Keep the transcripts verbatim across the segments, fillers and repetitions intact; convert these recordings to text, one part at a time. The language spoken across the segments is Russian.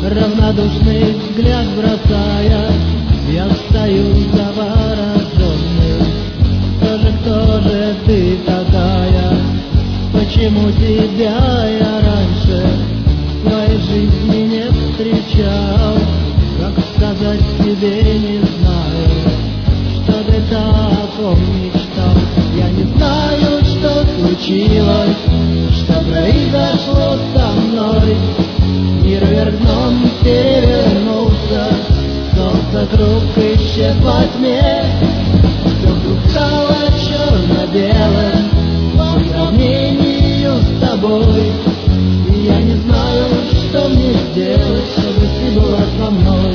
равнодушный взгляд бросая, я стою завороженный. Кто же, кто же ты такая? Почему тебя я раньше в своей жизни не встречал? Как сказать тебе, не знаю, что ты таком мечтал. Я не знаю, что случилось, что произошло со мной. Мир вверх дном перевернулся, солнце круг исчез во тьме. Все вдруг стало черно-белым по сравнению с тобой. И я не знаю, что мне сделать, чтобы ты была со мной.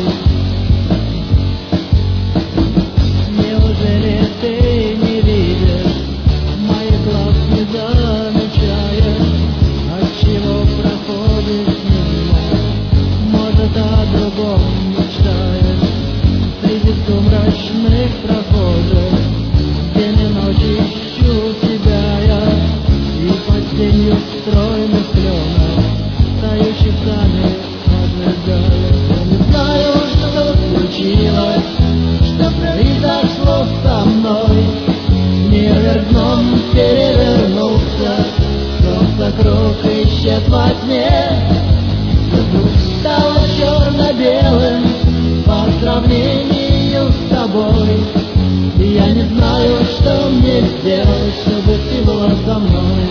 Неужели ты не видишь, моих глаз не замечаешь, отчего проходишь мимо? Может, о другом мечтаешь? Среди сумрачных прохожих день и ночь ищу тебя я, и под тенью стройных кленов стою часами, ожидая. Я не знаю, что случилось, что произошло со мной. Мир вверх дном перевернулся, солнце круг исчез во тьме. Вдруг стало черно-белым по сравнению с тобой. И я не знаю, что мне сделать, чтобы ты была со мной.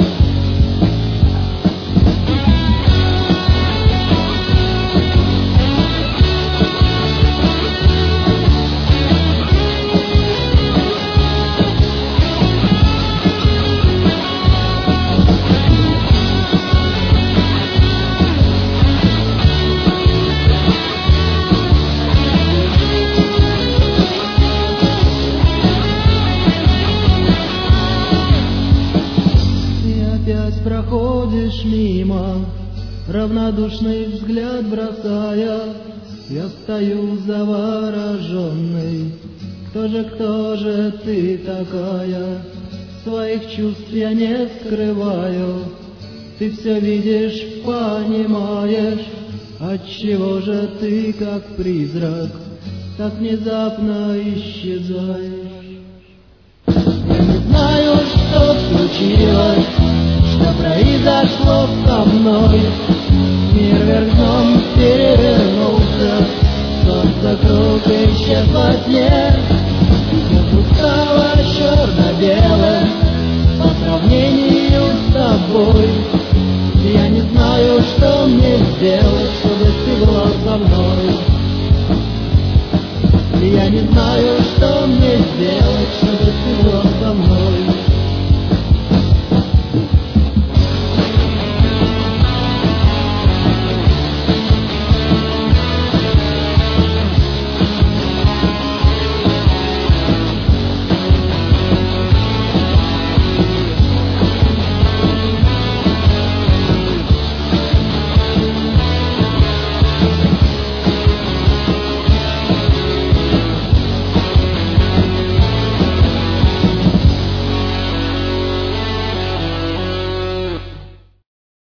Проходишь мимо, равнодушный взгляд бросая, я стою завороженный. Кто же, кто же ты такая? Своих чувств я не скрываю. Ты все видишь, понимаешь, отчего же ты, как призрак, так внезапно исчезаешь? Я не знаю, что случилось, что произошло со мной. Мир вверх дном перевернулся, солнце круг исчез во тьме. Все вдруг стало черно-белым по сравнению с тобой. Я не знаю, что мне сделать, чтобы ты была со мной. Я не знаю, что мне сделать,